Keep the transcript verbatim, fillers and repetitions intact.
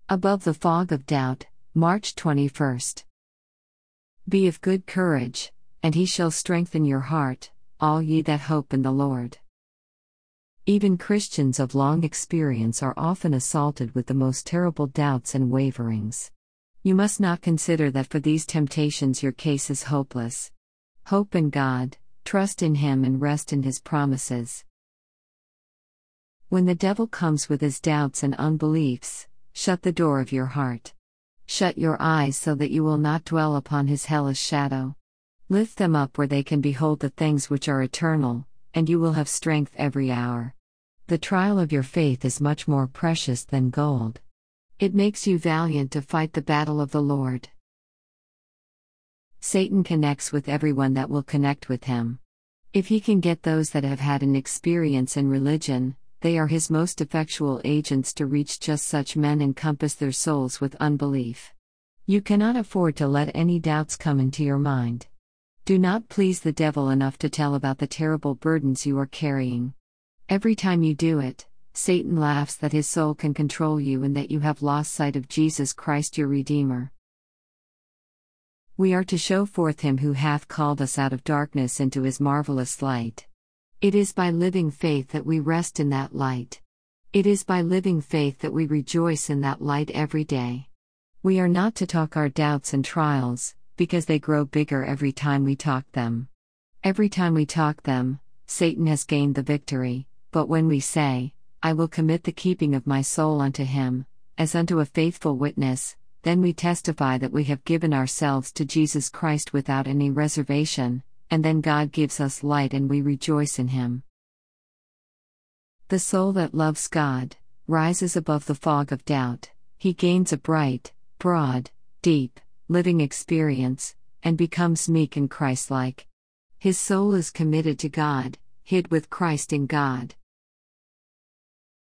Above the fog of doubt, March twenty-first. Be of good courage, and he shall strengthen your heart, all ye that hope in the Lord. Even Christians of long experience are often assaulted with the most terrible doubts and waverings. You must not consider that for these temptations your case is hopeless. Hope in God, trust in Him, and rest in His promises. When the devil comes with his doubts and unbeliefs, shut the door of your heart. Shut your eyes so that you will not dwell upon his hellish shadow. Lift them up where they can behold the things which are eternal, and you will have strength every hour. The trial of your faith is much more precious than gold. It makes you valiant to fight the battle of the Lord. Satan connects with everyone that will connect with him. If he can get those that have had an experience in religion, they are his most effectual agents to reach just such men and compass their souls with unbelief. You cannot afford to let any doubts come into your mind. Do not please the devil enough to tell about the terrible burdens you are carrying. Every time you do it, Satan laughs that his soul can control you and that you have lost sight of Jesus Christ your Redeemer. We are to show forth him who hath called us out of darkness into his marvelous light. It is by living faith that we rest in that light. It is by living faith that we rejoice in that light every day. We are not to talk our doubts and trials, because they grow bigger every time we talk them. Every time we talk them, Satan has gained the victory, but when we say, I will commit the keeping of my soul unto him, as unto a faithful witness, then we testify that we have given ourselves to Jesus Christ without any reservation, and then God gives us light and we rejoice in him. The soul that loves God rises above the fog of doubt. He gains a bright, broad, deep, living experience, and becomes meek and Christ-like. His soul is committed to God, hid with Christ in God.